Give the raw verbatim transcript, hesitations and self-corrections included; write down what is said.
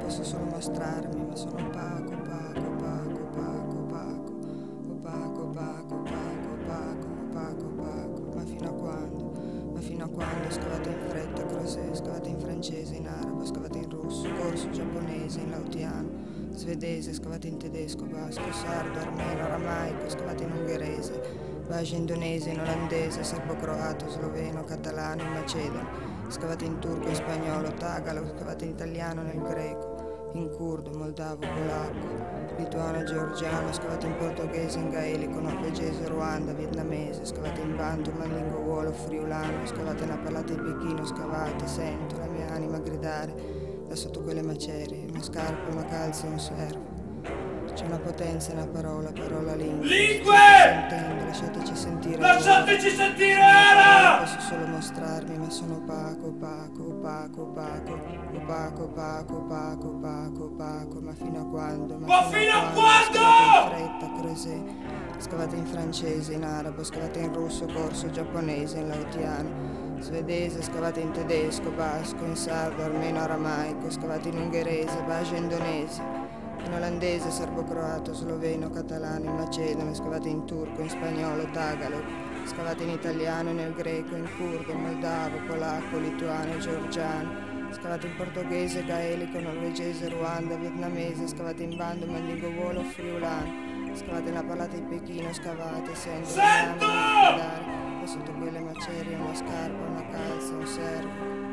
posso solo mostrarmi, ma sono opaco, opaco, opaco, opaco, opaco, opaco, opaco, opaco, opaco, opaco, opaco, ma fino a quando? Ma fino a quando? Scavate in fretta, crosè, scavate in francese, in arabo, scavate in russo, corso, giapponese, in lautiano, svedese, scavate in tedesco, basco, sardo, armeno, aramaico, scavate in ungherese, base indonese, in olandese, serbo-croato, sloveno, catalano, in macedone, scavate in turco, in spagnolo, tagalo, scavate in italiano, nel greco, in curdo, moldavo, polacco, lituano, georgiano, scavate in portoghese, in gaelico, norvegese, ruanda, vietnamese, scavate in bantu, mandingo, uolo, friulano, scavate nella parlata di Pechino, scavate, sento la mia anima gridare da sotto quelle macerie, una scarpa, una calza e un servo. C'è una potenza nella parola, parola lingua. Lingue! Sentendo, lasciateci sentire. Lasciateci sentire ora! Posso solo mostrarmi, ma sono opaco, opaco, opaco, opaco, opaco, opaco, opaco, opaco, opaco, ma fino a quando? Ma, ma fino, fino a quando? quando? Scavate in fretta, crosè, scavate in francese, in arabo, scavate in russo, corso, giapponese, in lautiano, svedese, scavate in tedesco, basco, in sardo, armeno, aramaico, scavate in ungherese, base indonese, in olandese, serbo-croato, sloveno, catalano, in macedone, scavate in turco, in spagnolo, tagalo, scavate in italiano, nel greco, in curdo, moldavo, polacco, lituano, georgiano, scavate in portoghese, gaelico, norvegese, ruanda, vietnamese, scavate in bando, mandingo, volo, friulano, scavate nella parlata di Pechino, scavate, sento, Sento! da sotto quelle macerie, una scarpa, una calza, un servo.